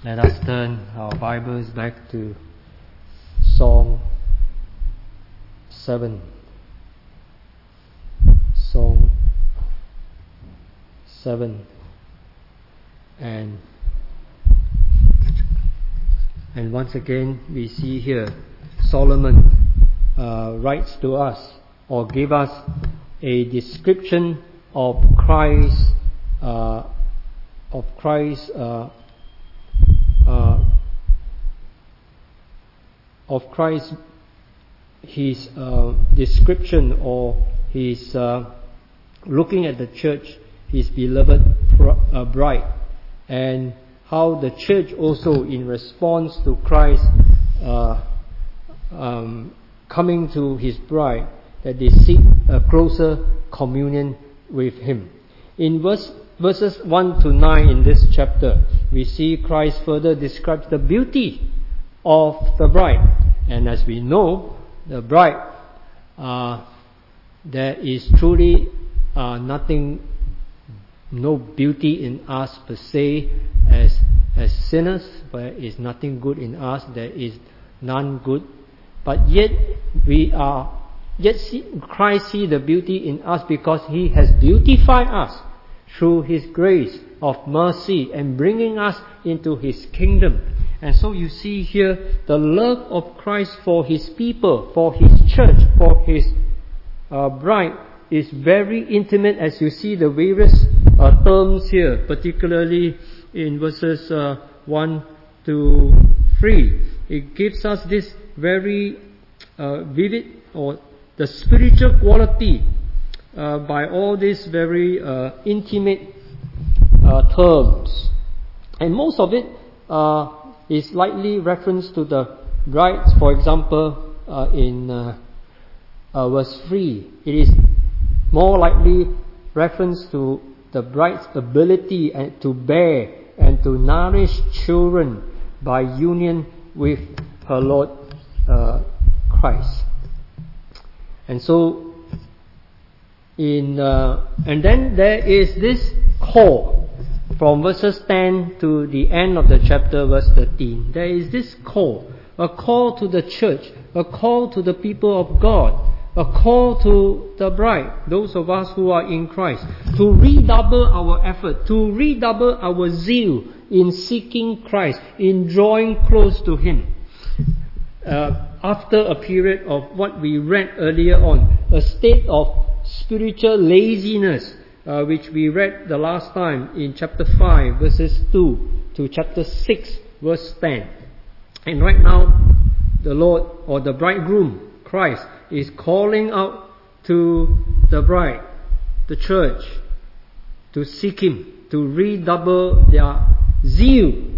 Let us turn our Bibles back to Song 7. Song 7. And once again we see here Solomon writes to us or give us a description of Christ, his description, or his looking at the church, his beloved bride, and how the church also, in response to Christ coming to his bride, that they seek a closer communion with him. In verses 1 to 9 in this chapter, we see Christ further describes the beauty of the bride. And as we know, the bride, there is truly nothing, no beauty in us per se as sinners. There is nothing good in us. There is none good. But yet Christ see the beauty in us because He has beautified us through His grace of mercy and bringing us into His kingdom. And so you see here the love of Christ for His people, for His church, for His bride is very intimate, as you see the various terms here, particularly in verses 1 to 3. It gives us this very vivid, or the spiritual quality by all these very intimate terms. And most of it is likely reference to the bride. For example, in verse 3, it is more likely reference to the bride's ability to bear and to nourish children by union with her Lord Christ. And so, and then there is this call from verses 10 to the end of the chapter, verse 13. There is this call, a call to the church, a call to the people of God, a call to the bride, those of us who are in Christ, to redouble our effort, to redouble our zeal in seeking Christ, in drawing close to Him. After a period of what we read earlier on, a state of spiritual laziness, which we read the last time in chapter 5 verses 2 to chapter 6 verse 10. And right now, the Lord, or the bridegroom, Christ, is calling out to the bride, the church, to seek Him, to redouble their zeal,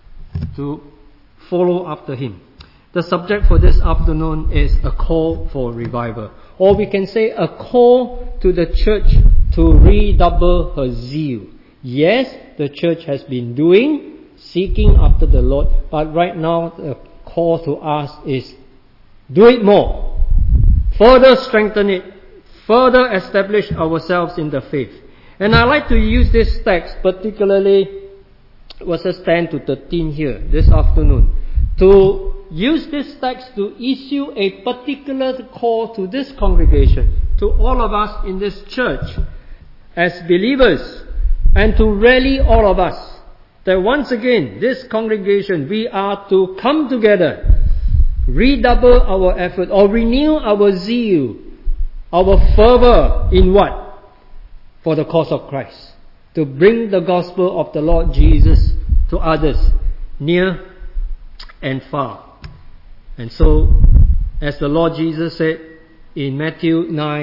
to follow after Him. The subject for this afternoon is a call for revival. Or we can say a call to the church to redouble her zeal. Yes, the church has been seeking after the Lord, but right now the call to us is do it more. Further strengthen it. Further establish ourselves in the faith. And I like to use this text, particularly verses 10 to 13 here, this afternoon, to use this text to issue a particular call to this congregation, to all of us in this church as believers, and to rally all of us, that once again, this congregation, we are to come together, redouble our effort, or renew our zeal, our fervor in what? For the cause of Christ. To bring the gospel of the Lord Jesus to others, near and far. And so, as the Lord Jesus said in Matthew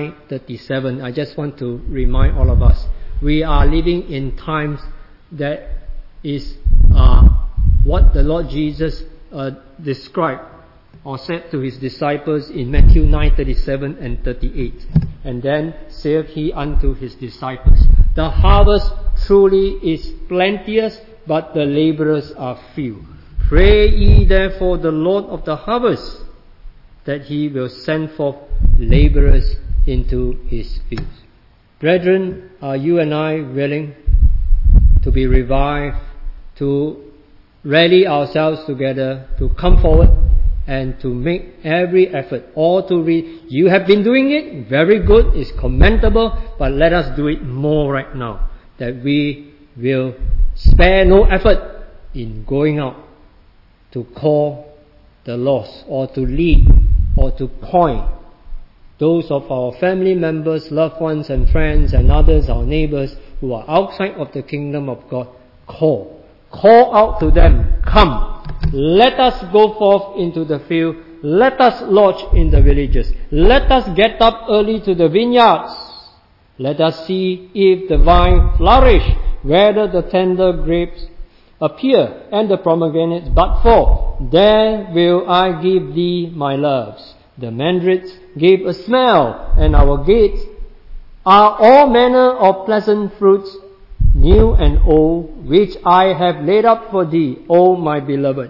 9:37, I just want to remind all of us, we are living in times that is what the Lord Jesus described or said to His disciples in Matthew 9:37 and 38. And then saith He unto His disciples, the harvest truly is plenteous, but the laborers are few. Pray ye therefore the Lord of the harvest, that He will send forth laborers into His fields. Brethren, are you and I willing to be revived, to rally ourselves together to come forward and to make every effort, or to read. You have been doing it, very good, it's commendable, but let us do it more right now, that we will spare no effort in going out to call the lost, or to lead, or to point those of our family members, loved ones and friends and others, our neighbors who are outside of the kingdom of God. Call out to them, come, let us go forth into the field, let us lodge in the villages, let us get up early to the vineyards, let us see if the vine flourish, whether the tender grapes appear, and the pomegranates bud forth. There will I give thee my loves. The mandrakes give a smell, and our gates are all manner of pleasant fruits, new and old, which I have laid up for thee, O my beloved.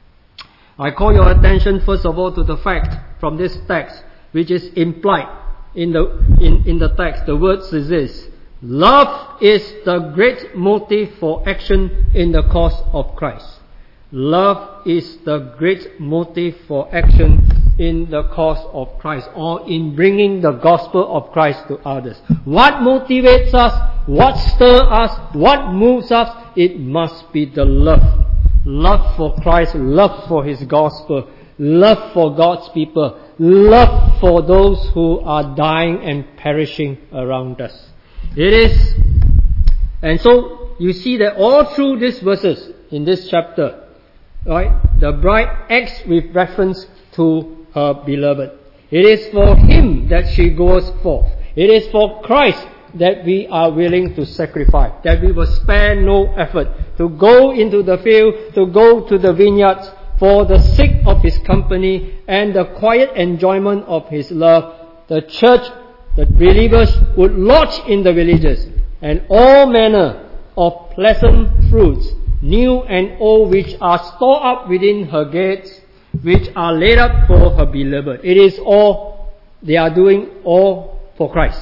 I call your attention first of all to the fact from this text, which is implied in the text. The word says this: love is the great motive for action in the cause of Christ. Love is the great motive for action in the cause of Christ, or in bringing the gospel of Christ to others. What motivates us? What stirs us? What moves us? It must be the love. Love for Christ, love for His gospel, love for God's people, love for those who are dying and perishing around us. It is, and so you see that all through these verses in this chapter, right, the bride acts with reference to her beloved. It is for him that she goes forth. It is for Christ that we are willing to sacrifice, that we will spare no effort to go into the field, to go to the vineyards for the sake of His company and the quiet enjoyment of His love. The church, the believers would lodge in the villages, and all manner of pleasant fruits, new and old, which are stored up within her gates, which are laid up for her beloved. It is all, they are doing all for Christ.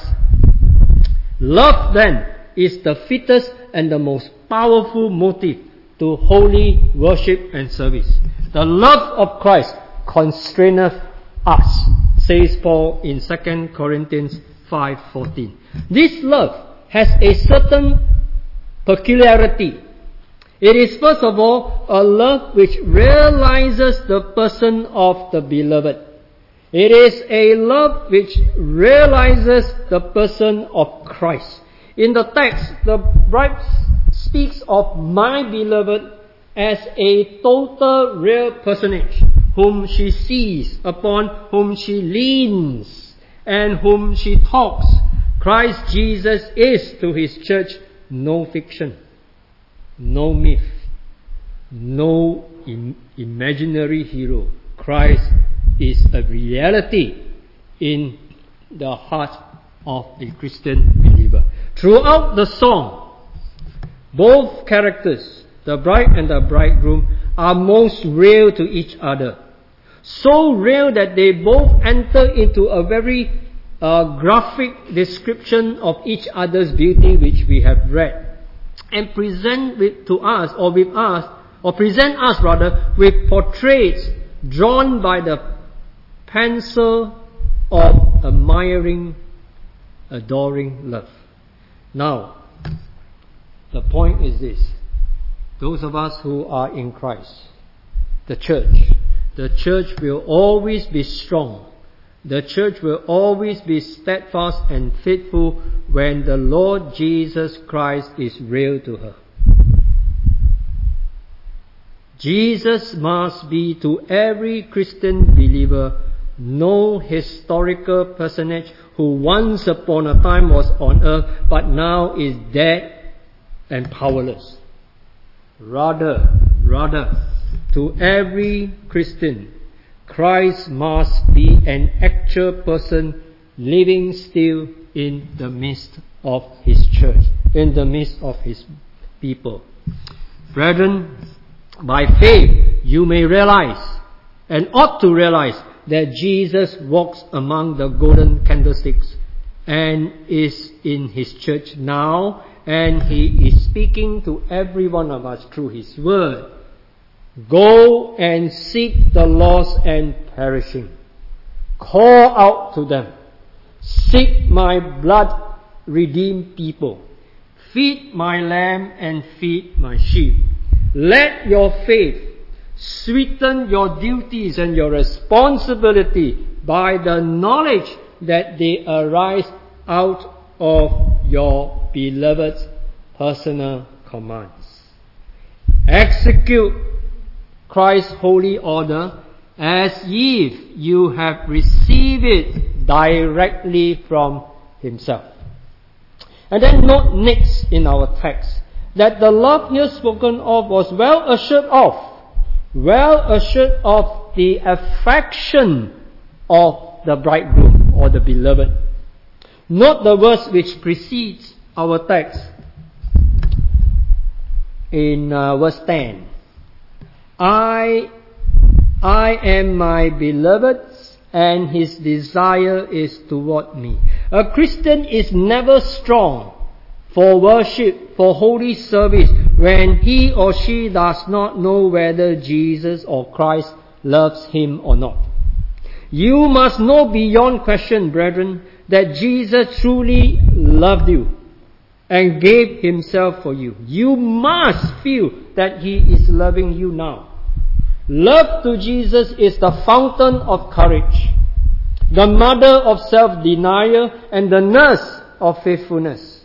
Love then is the fittest and the most powerful motive to holy worship and service. The love of Christ constraineth us, says Paul in 2 Corinthians 5:14. This love has a certain peculiarity. It is first of all a love which realizes the person of the beloved. It is a love which realizes the person of Christ. In the text, the bride speaks of my beloved as a total real personage, whom she sees, upon whom she leans, and whom she talks. Christ Jesus is to His church no fiction, no myth, no imaginary hero. Christ is a reality in the heart of a Christian believer. Throughout the song, both characters, the bride and the bridegroom, are most real to each other. So real that they both enter into a very graphic description of each other's beauty, which we have read, and present us with portraits drawn by the pencil of admiring, adoring love. Now, the point is this: those of us who are in Christ, the church will always be strong. The church will always be steadfast and faithful when the Lord Jesus Christ is real to her. Jesus must be to every Christian believer no historical personage who once upon a time was on earth but now is dead and powerless. Rather, to every Christian, Christ must be an actual person living still in the midst of His church, in the midst of His people. Brethren, by faith you may realize, and ought to realize, that Jesus walks among the golden candlesticks and is in His church now, and He is speaking to every one of us through His word, Go and seek the lost and perishing. Call out to them. Seek my blood-redeemed people. Feed my lamb and feed my sheep. Let your faith sweeten your duties and your responsibility by the knowledge that they arise out of your beloved's personal commands. Execute Christ's holy order as if you have received it directly from Himself. And then note next in our text that the love here spoken of was well assured of the affection of the bridegroom or the beloved. Note the verse which precedes our text in verse 10. I am my beloved's, and his desire is toward me. A Christian is never strong for worship, for holy service, when he or she does not know whether Jesus or Christ loves him or not. You must know beyond question, brethren, that Jesus truly loved you and gave Himself for you. You must feel that He is loving you now. Love to Jesus is the fountain of courage, the mother of self-denial, and the nurse of faithfulness.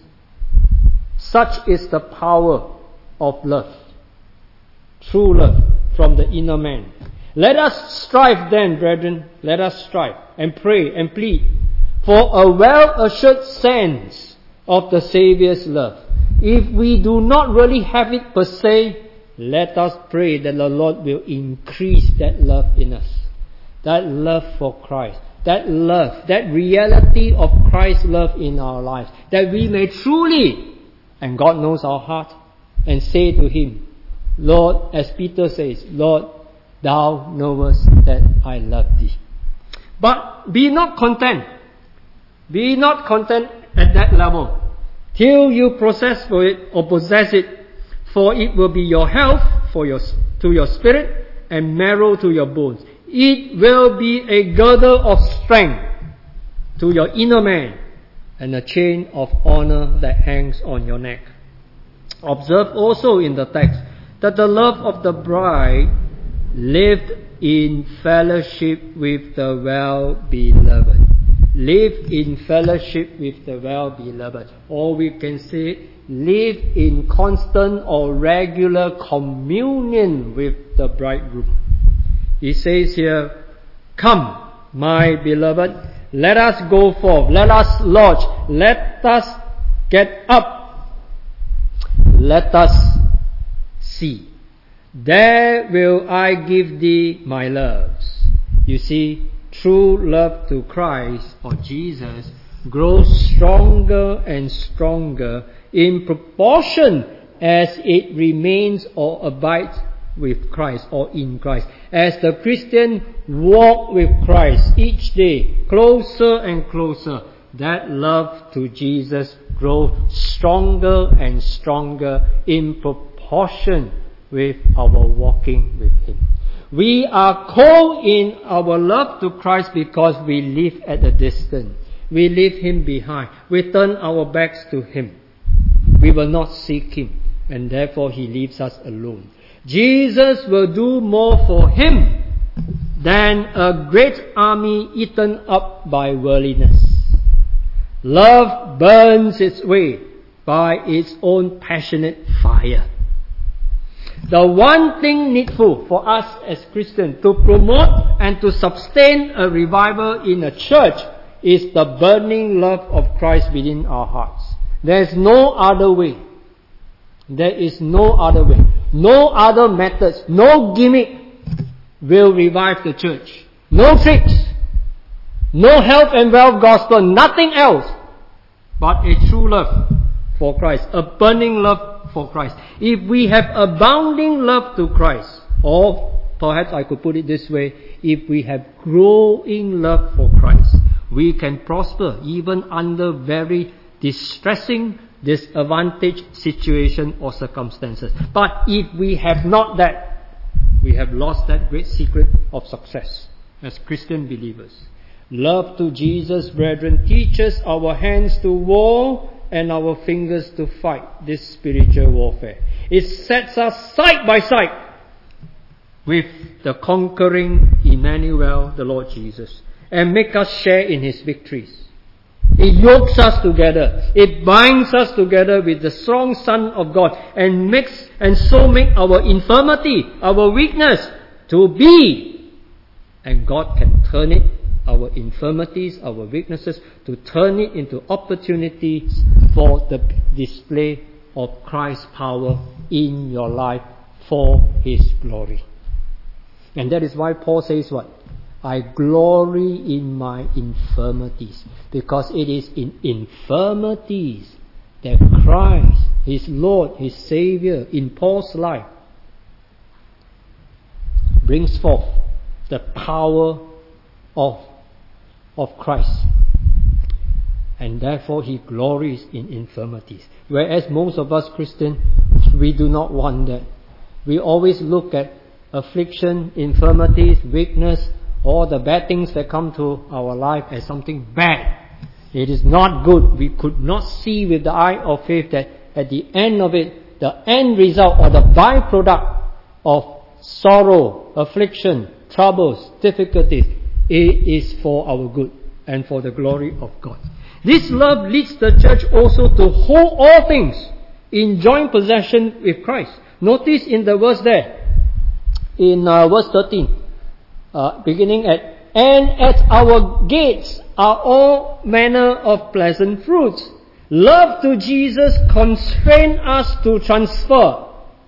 Such is the power of love. True love from the inner man. Let us strive then, brethren, let us strive and pray and plead for a well-assured sense of the Saviour's love. If we do not really have it per se, let us pray that the Lord will increase that love in us. That love for Christ. That love, that reality of Christ's love in our lives. That we may truly, and God knows our heart, and say to Him, Lord, as Peter says, Lord, Thou knowest that I love Thee. But be not content. Be not content at that level till you possess it, for it will be your health to your spirit and marrow to your bones. It will be a girdle of strength to your inner man and a chain of honor that hangs on your neck. Observe also in the text that the love of the bride lived in fellowship with the well-beloved. Live in fellowship with the well-beloved. Or we can say, live in constant or regular communion with the bridegroom. He says here, come, my beloved, let us go forth, let us lodge, let us get up, let us see. There will I give thee my loves. You see, true love to Christ or Jesus grows stronger and stronger in proportion as it remains or abides with Christ or in Christ. As the Christian walk with Christ each day, closer and closer, that love to Jesus grows stronger and stronger in proportion with our walking with Him. We are cold in our love to Christ because we live at a distance. We leave Him behind. We turn our backs to Him. We will not seek Him, and therefore He leaves us alone. Jesus will do more for Him than a great army eaten up by worldliness. Love burns its way by its own passionate fire. The one thing needful for us as Christians to promote and to sustain a revival in a church is the burning love of Christ within our hearts. There is no other way. There is no other way. No other methods, no gimmick will revive the church. No tricks. No health and wealth gospel. Nothing else but a true love for Christ. A burning love for Christ. If we have abounding love to Christ, or perhaps I could put it this way, if we have growing love for Christ, we can prosper even under very distressing, disadvantaged situation or circumstances. But if we have not that, We have lost that great secret of success as Christian believers. Love to Jesus, brethren, teaches our hands to war and our fingers to fight this spiritual warfare. It sets us side by side with the conquering Emmanuel, the Lord Jesus, and make us share in His victories. It yokes us together. It binds us together with the strong Son of God and make our infirmity, our weakness to be. And God can turn it, our infirmities, our weaknesses, to turn it into opportunities for the display of Christ's power in your life for His glory. And that is why Paul says what? I glory in my infirmities, because it is in infirmities that Christ, His Lord, His Savior, in Paul's life, brings forth the power of Christ. And therefore He glories in infirmities. Whereas most of us Christians, we do not want that. We always look at affliction, infirmities, weakness, all the bad things that come to our life as something bad. It is not good. We could not see with the eye of faith that at the end of it, the end result or the byproduct of sorrow, affliction, troubles, difficulties, it is for our good and for the glory of God. This love leads the church also to hold all things in joint possession with Christ. Notice in the verse there, in verse 13, beginning at, and at our gates are all manner of pleasant fruits. Love to Jesus constrains us to transfer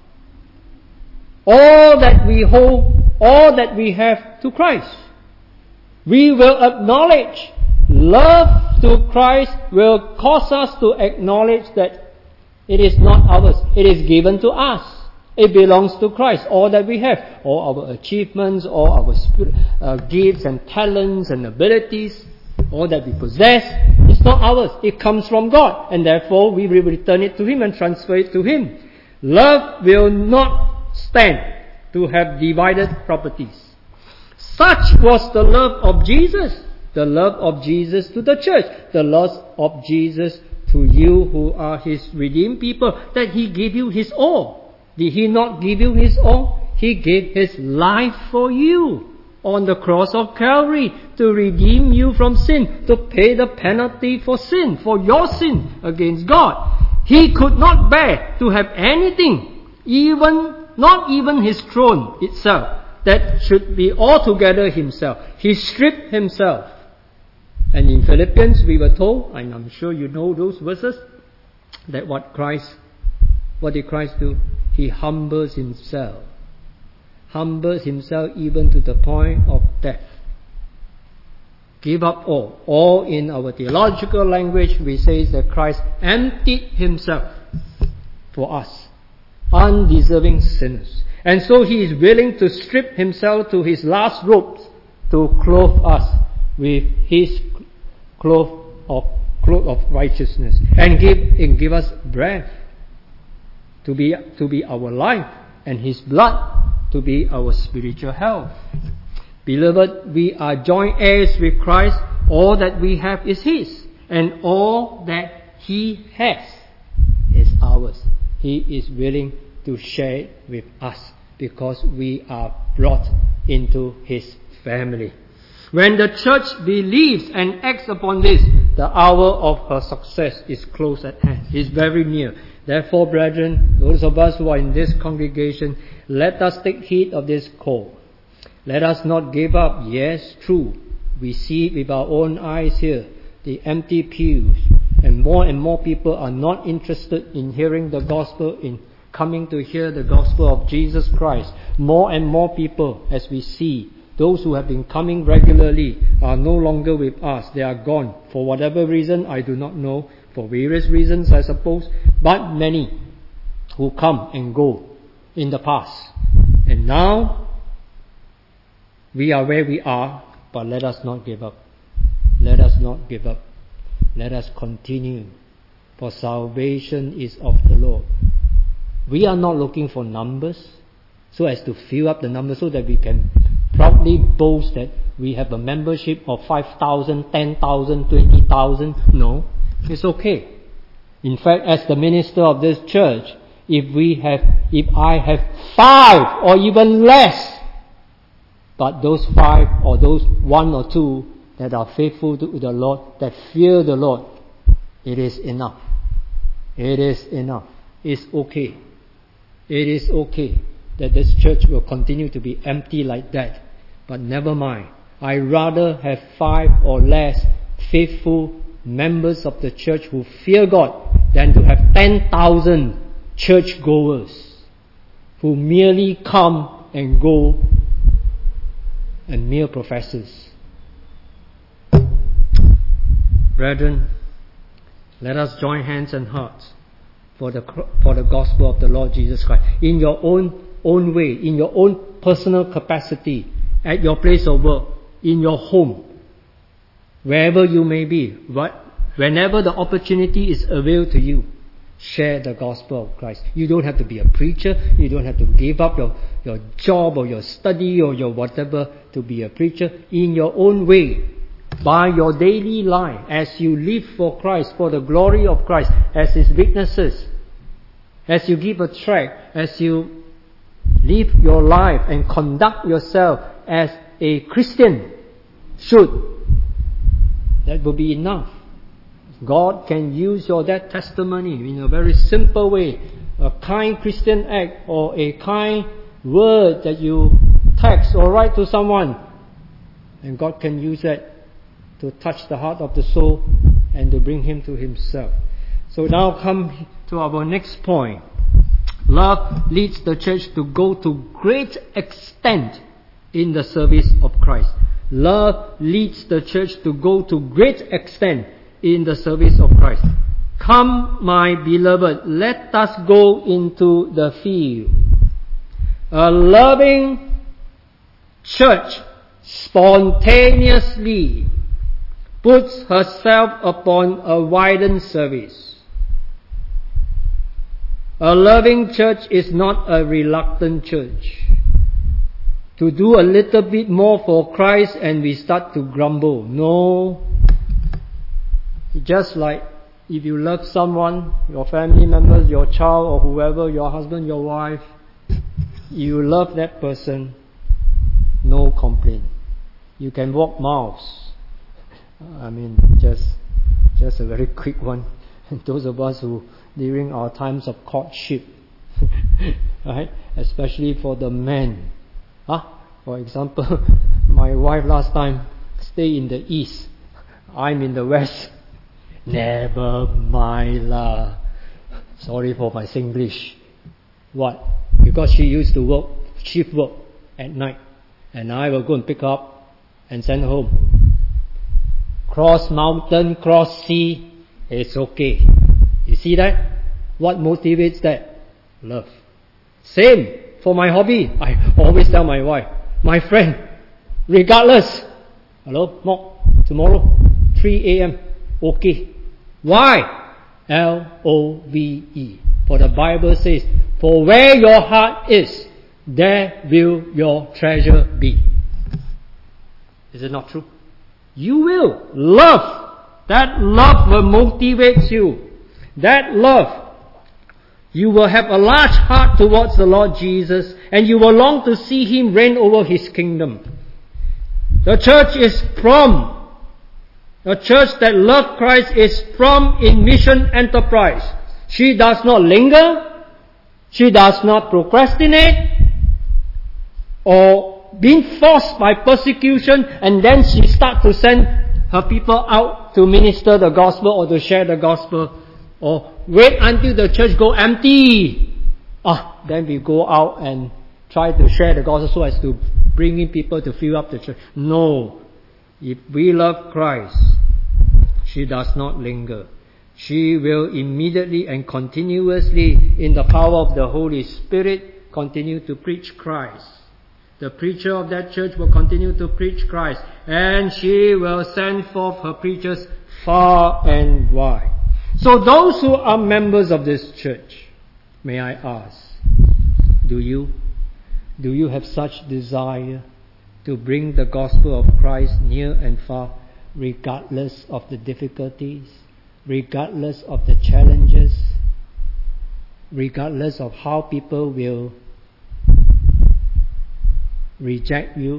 all that we hold, all that we have to Christ. We will acknowledge, love to Christ will cause us to acknowledge that it is not ours, it is given to us. It belongs to Christ, all that we have, all our achievements, all our gifts and talents and abilities, all that we possess. It's not ours, it comes from God, and therefore we will return it to Him and transfer it to Him. Love will not stand to have divided properties. Such was the love of Jesus, the love of Jesus to the church, the love of Jesus to you who are His redeemed people, that He gave you His all. Did He not give you His all? He gave His life for you on the cross of Calvary to redeem you from sin, to pay the penalty for sin, for your sin against God. He could not bear to have anything, not even His throne itself, that should be altogether Himself. He stripped Himself. And in Philippians we were told, and I'm sure you know those verses, that what did Christ do? He humbles Himself. Humbles Himself even to the point of death. Give up all. Or in our theological language we say that Christ emptied Himself for us, undeserving sinners. And so He is willing to strip Himself to His last robes to clothe us with His cloth of righteousness and give us breath to be our life, and His blood to be our spiritual health. Beloved, we are joint heirs with Christ. All that we have is His, and all that He has is ours. He is willing to share it with us because we are brought into His family. When the church believes and acts upon this, the hour of her success is close at hand, is very near. Therefore, brethren, those of us who are in this congregation, let us take heed of this call. Let us not give up. Yes, true. We see it with our own eyes here, the empty pews. And more people are not interested in hearing the gospel, in coming to hear the gospel of Jesus Christ. More and more people, as we see, those who have been coming regularly are no longer with us. They are gone. For whatever reason, I do not know. For various reasons, I suppose. But many who come and go in the past. And now, we are where we are, but let us not give up. Let us not give up. Let us continue. For salvation is of the Lord. We are not looking for numbers. so as to fill up the number, so that we can proudly boast that we have a membership of 5,000, 10,000, 20,000. No, it's okay. In fact, as the minister of this church, if I have 5 or even less, but those 5 or those 1 or 2 that are faithful to the Lord, that fear the Lord, it is enough. It is enough. It's okay. It is okay that this church will continue to be empty like that. But never mind. I rather have 5 or less faithful members of the church who fear God than to have 10,000 churchgoers who merely come and go and mere professors. Brethren, let us join hands and hearts for the gospel of the Lord Jesus Christ. In your own way, in your own personal capacity, at your place of work, in your home, wherever you may be, whenever the opportunity is availed to you, share the gospel of Christ. You don't have to be a preacher. You don't have to give up your job or your study or your whatever to be a preacher. In your own way, by your daily life, as you live for Christ, for the glory of Christ, as His witnesses, as you give a tract, as you live your life and conduct yourself as a Christian should, that will be enough. God can use that testimony in a very simple way. A kind Christian act or a kind word that you text or write to someone. And God can use that to touch the heart of the soul and to bring him to Himself. So now come to our next point. Love leads the church to go to great extent in the service of Christ. Love leads the church to go to great extent in the service of Christ. Come, my beloved, let us go into the field. A loving church spontaneously puts herself upon a widened service. A loving church is not a reluctant church. To do a little bit more for Christ and we start to grumble. No. Just like if you love someone, your family members, your child or whoever, your husband, your wife, you love that person, no complaint. You can walk miles. Just a very quick one. Those of us who, during our times of courtship, right? Especially for the men. For example, my wife last time stay in the east. I'm in the west. Never mind lah. Sorry for my Singlish. What? Because she used to work shift work at night, and I will go and pick her up and send her home. Cross mountain, cross sea, it's okay. You see that? What motivates that? Love. Same for my hobby. I always tell my wife, my friend, regardless, hello, Mok, tomorrow, 3 a.m, okay. Why? Love. For the Bible says, for where your heart is, there will your treasure be. Is it not true? You will love. That love will motivate you. That love, you will have a large heart towards the Lord Jesus, and you will long to see Him reign over His kingdom. The church is prompt. A church that loves Christ is prompt in mission enterprise. She does not linger. She does not procrastinate or being forced by persecution, and then she starts to send her people out to minister the gospel or to share the gospel, or wait until the church go empty. Then we go out and try to share the gospel so as to bring in people to fill up the church. No. If we love Christ, she does not linger. She will immediately and continuously, in the power of the Holy Spirit, continue to preach Christ. The preacher of that church will continue to preach Christ, and she will send forth her preachers far and wide. So those who are members of this church, may I ask, do you Do you have such desire to bring the gospel of Christ near and far, regardless of the difficulties, regardless of the challenges, regardless of how people will reject you,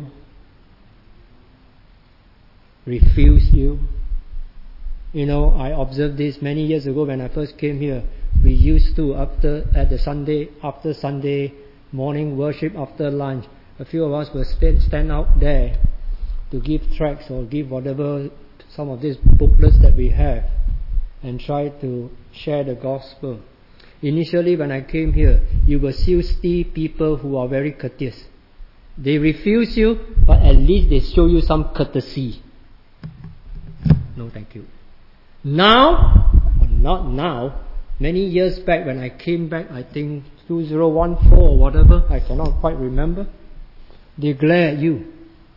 refuse you? You know, I observed this many years ago when I first came here. We used to, after Sunday morning worship, after lunch, a few of us will stand out there to give tracts or give whatever, some of these booklets that we have, and try to share the gospel. Initially, when I came here, you will still see people who are very courteous. They refuse you, but at least they show you some courtesy. No, thank you. Now, not now, many years back when I came back, I think 2014 or whatever, I cannot quite remember, they glare at you.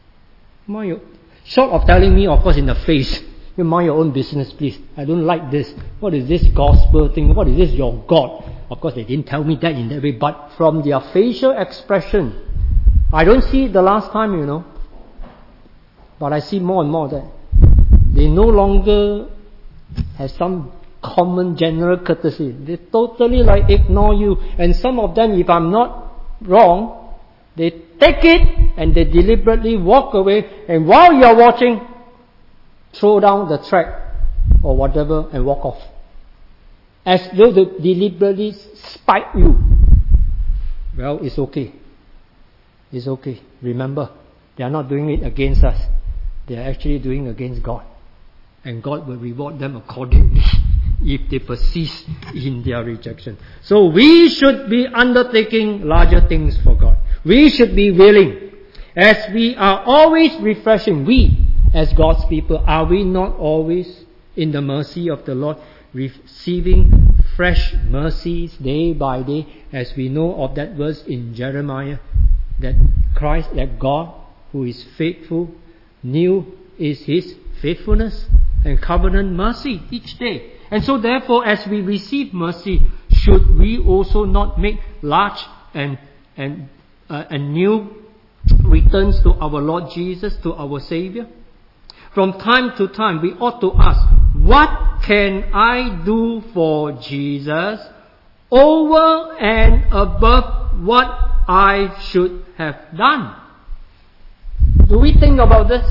Short of telling me, of course, in the face, you mind your own business, please. I don't like this. What is this gospel thing? What is this, your God? Of course, they didn't tell me that in that way, but from their facial expression, I don't see it the last time, you know, but I see more and more that they no longer have some common general courtesy. They totally ignore you. And some of them, if I'm not wrong, they take it and they deliberately walk away, and while you're watching, throw down the tract or whatever and walk off. As though they deliberately spite you. Well, it's okay. It's okay. Remember, they are not doing it against us. They are actually doing it against God. And God will reward them accordingly if they persist in their rejection. So we should be undertaking larger things for God. We should be willing. As we are always refreshing, we as God's people, are we not always in the mercy of the Lord, receiving fresh mercies day by day, as we know of that verse in Jeremiah, that Christ, that God who is faithful, new is His faithfulness and covenant mercy each day. And so therefore, as we receive mercy, should we also not make large and new returns to our Lord Jesus, to our Savior? From time to time, we ought to ask, what can I do for Jesus over and above what I should have done? Do we think about this?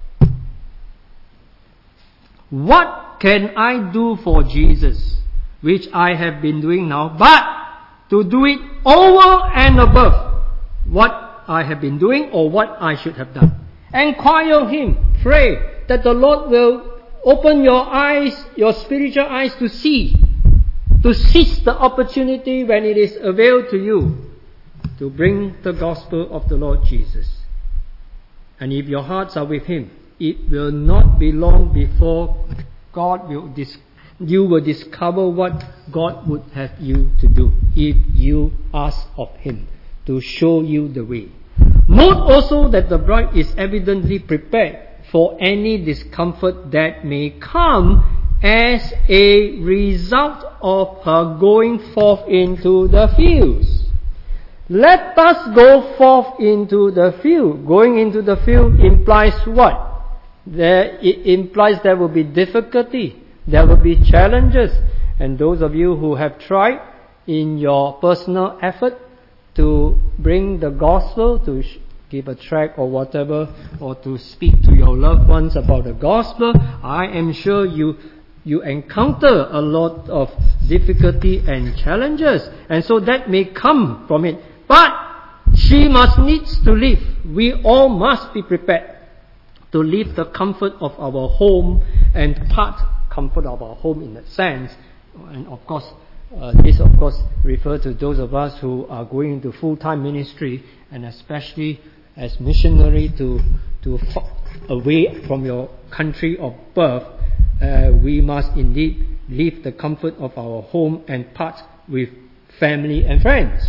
What can I do for Jesus, which I have been doing now, but to do it over and above what I have been doing or what I should have done? Enquire Him, pray that the Lord will open your eyes, your spiritual eyes to see, to seize the opportunity when it is availed to you to bring the gospel of the Lord Jesus. And if your hearts are with Him, it will not be long before you will discover what God would have you to do if you ask of Him to show you the way. Note also that the bride is evidently prepared for any discomfort that may come as a result of her going forth into the fields. Let us go forth into the field. Going into the field implies what? It implies there will be difficulty, there will be challenges. And those of you who have tried in your personal effort to bring the gospel, to give a tract or whatever, or to speak to your loved ones about the gospel, I am sure you encounter a lot of difficulty and challenges, and so that may come from it. But she must needs to leave. We all must be prepared to leave the comfort of our home and part comfort of our home in that sense. And of course, this of course refers to those of us who are going into full-time ministry, and especially as missionary to away from your country of birth. We must indeed leave the comfort of our home and part with family and friends.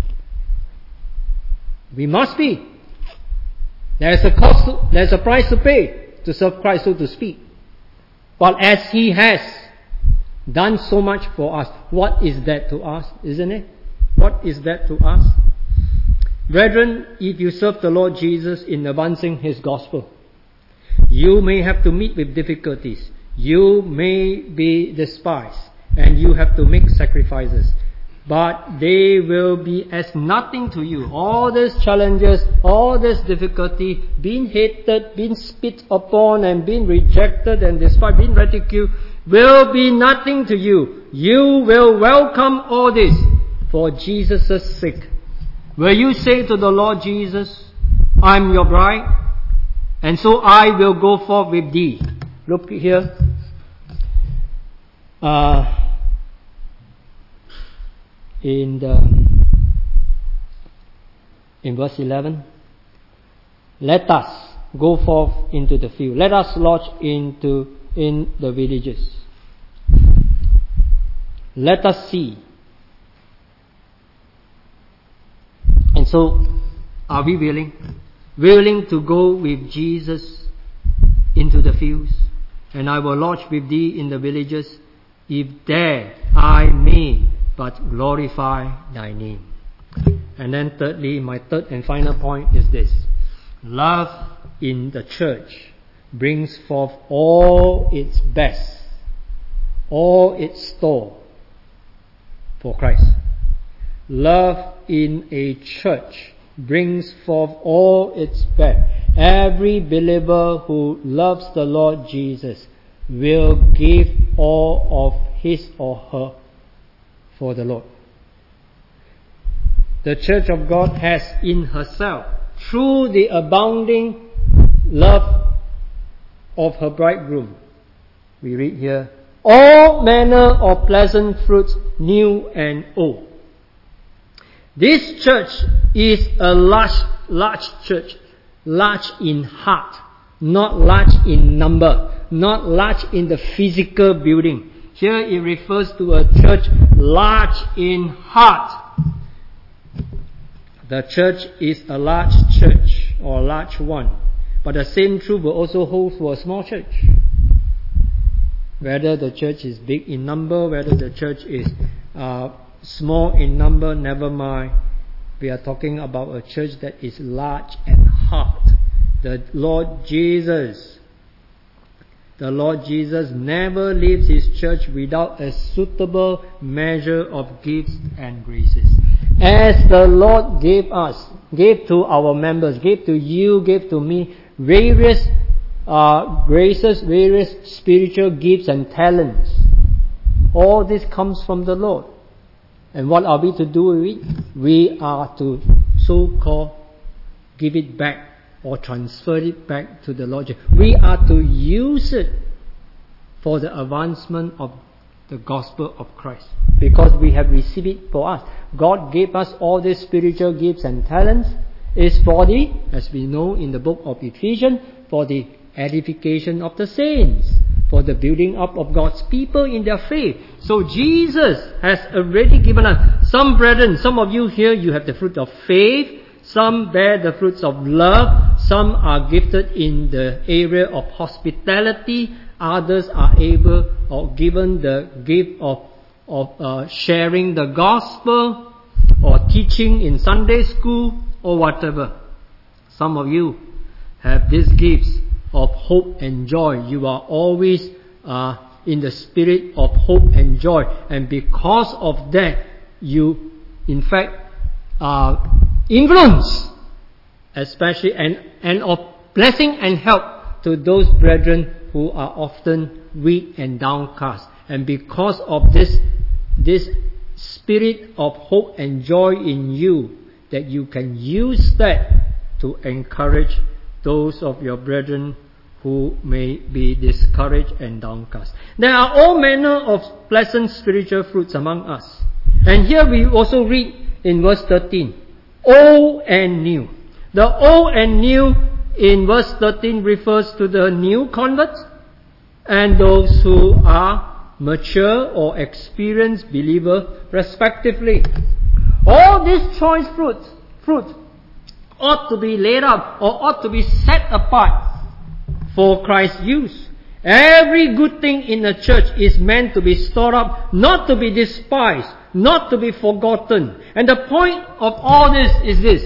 We must be. There's a cost, there's a price to pay to serve Christ, so to speak. But as He has done so much for us, what is that to us, isn't it? What is that to us? Brethren, if you serve the Lord Jesus in advancing His gospel, you may have to meet with difficulties. You may be despised, and you have to make sacrifices. But they will be as nothing to you. All these challenges, all this difficulty, being hated, being spit upon, and being rejected and despised, being ridiculed, will be nothing to you. You will welcome all this for Jesus' sake. Will you say to the Lord Jesus, I'm your bride, and so I will go forth with thee? Look here. In verse 11, let us go forth into the field. Let us lodge in the villages. Let us see. And so, are we willing? Willing to go with Jesus into the fields? And I will lodge with thee in the villages, if there I may but glorify thy name. And then thirdly, my third and final point is this. Love in the church brings forth all its best, all its store for Christ. Love in a church brings forth all its best. Every believer who loves the Lord Jesus will give all of his or her for the Lord. The church of God has in herself, through the abounding love of her bridegroom, we read here, all manner of pleasant fruits, new and old. This church is a large church, large in heart, not large in number, not large in the physical building. Here it refers to a church large in heart. The church is a large church or a large one. But the same truth will also hold for a small church. Whether the church is big in number, whether the church is small in number, never mind. We are talking about a church that is large at heart. The Lord Jesus never leaves His church without a suitable measure of gifts and graces. As the Lord gave to our members, gave to you, gave to me, various graces, various spiritual gifts and talents. All this comes from the Lord. And what are we to do with it? We are to so-called give it back or transfer it back to the Lord. We are to use it for the advancement of the gospel of Christ, because we have received it for us. God gave us all these spiritual gifts and talents. Is for the, as we know in the book of Ephesians, for the edification of the saints, for the building up of God's people in their faith. So Jesus has already given us. Some brethren, some of you here, you have the fruit of faith. Some bear the fruits of love. Some are gifted in the area of hospitality. Others are able or given the gift of sharing the gospel or teaching in Sunday school or whatever. Some of you have these gifts of hope and joy. You are always in the spirit of hope and joy. And because of that, you in fact influence, especially and of blessing and help to those brethren who are often weak and downcast. And because of this spirit of hope and joy in you, that you can use that to encourage those of your brethren who may be discouraged and downcast. There are all manner of pleasant spiritual fruits among us. And here we also read in verse 13, old and new. The old and new in verse 13 refers to the new converts and those who are mature or experienced believer respectively. All these choice fruit ought to be laid up or ought to be set apart for Christ's use. Every good thing in the church is meant to be stored up, not to be despised, not to be forgotten. And the point of all this is this: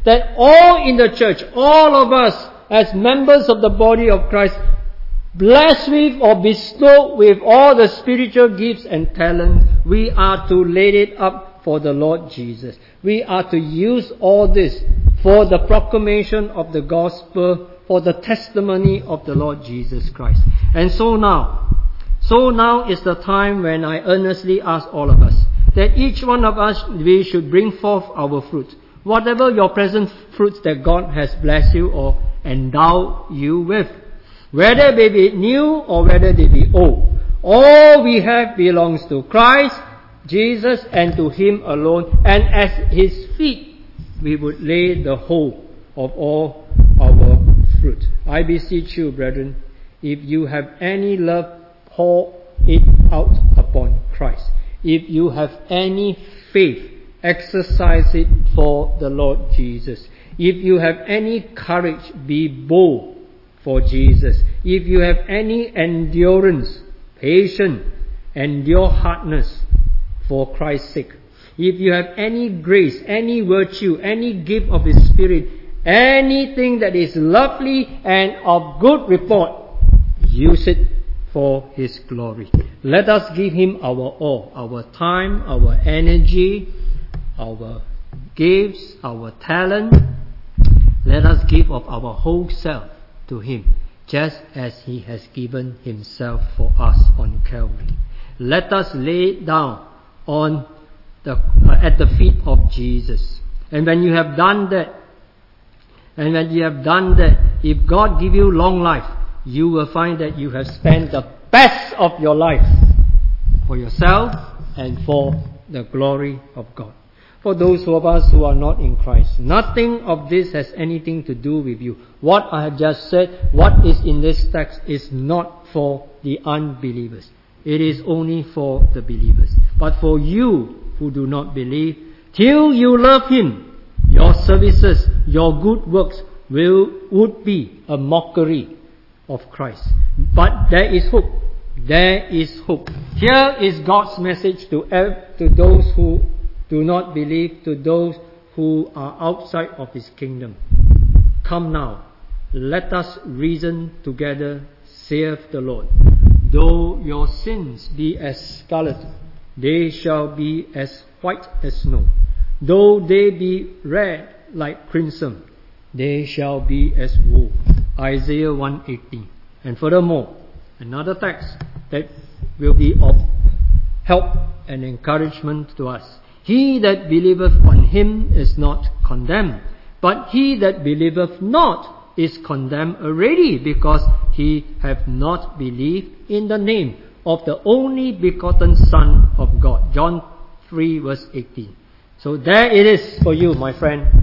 that all in the church, all of us as members of the body of Christ, blessed with or bestowed with all the spiritual gifts and talents, we are to lay it up for the Lord Jesus. We are to use all this for the proclamation of the gospel, for the testimony of the Lord Jesus Christ. And so now is the time when I earnestly ask all of us, that each one of us, we should bring forth our fruit. Whatever your present fruits that God has blessed you or endowed you with, whether they be new or whether they be old, all we have belongs to Christ Jesus and to Him alone, and at His feet we would lay the whole of all our fruit. I beseech you, brethren, if you have any love, pour it out upon Christ. If you have any faith, exercise it for the Lord Jesus. If you have any courage, be bold for Jesus. If you have any endurance, patience, endure hardness for Christ's sake. If you have any grace, any virtue, any gift of His Spirit, anything that is lovely and of good report, use it for His glory. Let us give Him our all, our time, our energy, our gifts, our talent. Let us give of our whole self to Him, just as He has given Himself for us on Calvary. Let us lay it down at the feet of Jesus. And when you have done that, if God give you long life, you will find that you have spent the best of your life for yourself and for the glory of God. For those of us who are not in Christ, nothing of this has anything to do with you. What I have just said, what is in this text, is not for the unbelievers. It is only for the believers. But for you who do not believe, till you love Him, your services, your good works would be a mockery of Christ. But there is hope. There is hope. Here is God's message to those who do not believe, to those who are outside of His kingdom. Come now, let us reason together, saith the Lord. Though your sins be as scarlet, they shall be as white as snow. Though they be red like crimson, they shall be as wool. Isaiah 1:18. And furthermore, another text that will be of help and encouragement to us. He that believeth on Him is not condemned, but he that believeth not is condemned already, because he hath not believed in the name of the only begotten Son of God. John 3 verse 18. So there it is for you, my friend.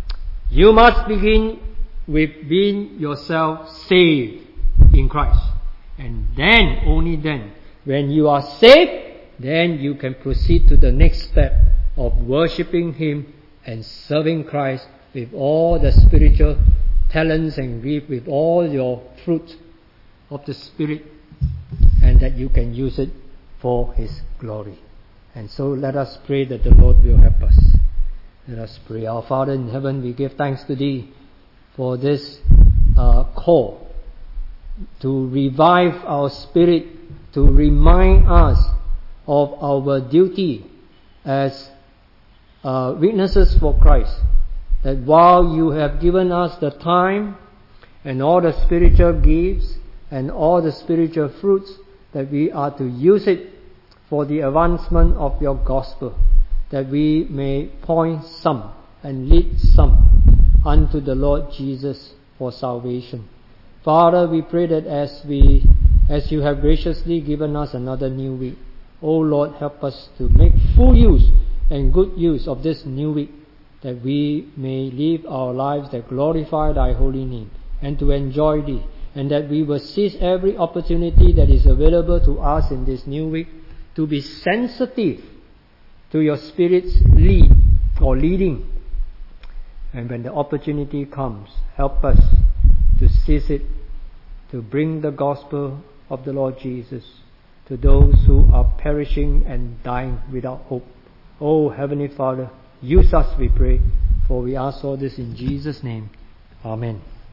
You must begin with being yourself saved in Christ. And then, only then, when you are saved, then you can proceed to the next step of worshipping Him and serving Christ with all the spiritual talents and gifts, with all your fruit of the Spirit, and that you can use it for His glory. And so let us pray that the Lord will help us. Let us pray. Our Father in heaven, we give thanks to Thee for this call to revive our spirit, to remind us of our duty as witnesses for Christ. That while You have given us the time and all the spiritual gifts and all the spiritual fruits, that we are to use it for the advancement of Your gospel, that we may point some and lead some unto the Lord Jesus for salvation. Father, we pray that as You have graciously given us another new week, O Lord, help us to make full use and good use of this new week, that we may live our lives that glorify Thy holy name, and to enjoy Thee, and that we will seize every opportunity that is available to us in this new week to be sensitive to Your Spirit's lead or leading. And when the opportunity comes, help us to seize it, to bring the gospel of the Lord Jesus to those who are perishing and dying without hope. Oh, Heavenly Father, use us, we pray, For we ask all this in Jesus' name. Amen.